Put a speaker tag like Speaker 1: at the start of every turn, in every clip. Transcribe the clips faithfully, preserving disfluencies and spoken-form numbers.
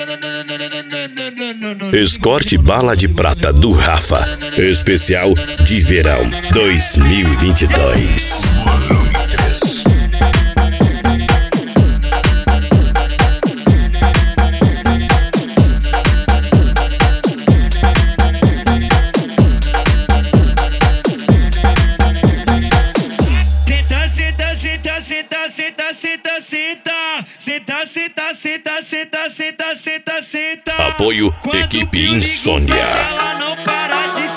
Speaker 1: Escorte Bala de Prata do Rafa. Especial de verão dois mil e vinte e dois. Apoio Equipe Insônia.
Speaker 2: Ela não para de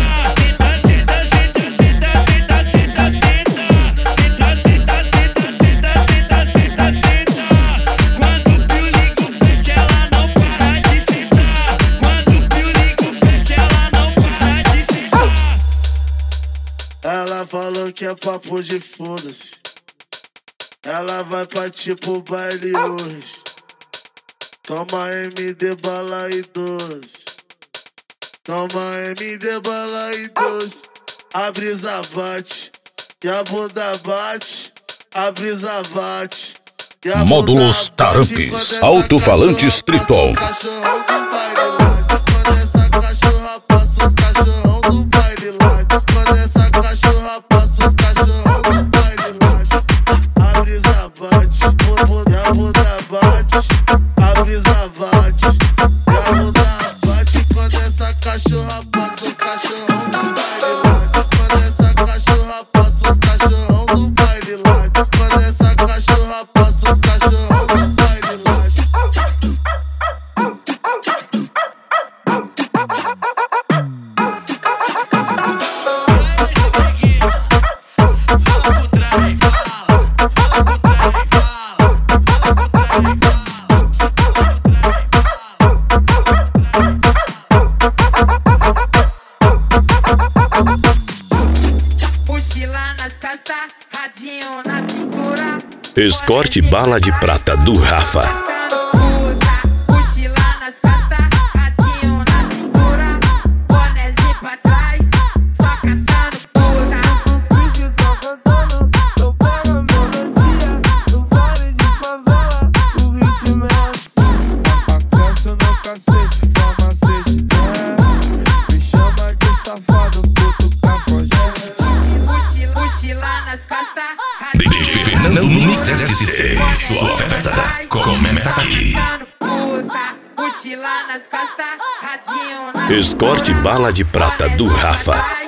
Speaker 3: Ela falou que é papo de foda-se. Ela vai partir pro baile hoje. Toma M D bala e doce. Toma M D bala e doce. A brisa bate e a bunda bate. A brisa bate e a
Speaker 1: Módulos Tarampes, alto-falantes Triton.
Speaker 3: Quando essa cachorra passa, os cachorrão do baile late. Quando essa cachorra passa, os cachorrão do baile late. A brisa bate e a bunda bate. A brisa bate e a bunda bate. Quando essa cachorra passa, os cachorrão do baile late. Quando essa cachorra passa, os cachorrão do baile late. Quando essa cachorra passa, os cachorrão do baile late.
Speaker 1: Escorte Bala de Prata do Rafa. Sua festa começa aqui. Escorte Bala de Prata do Rafa.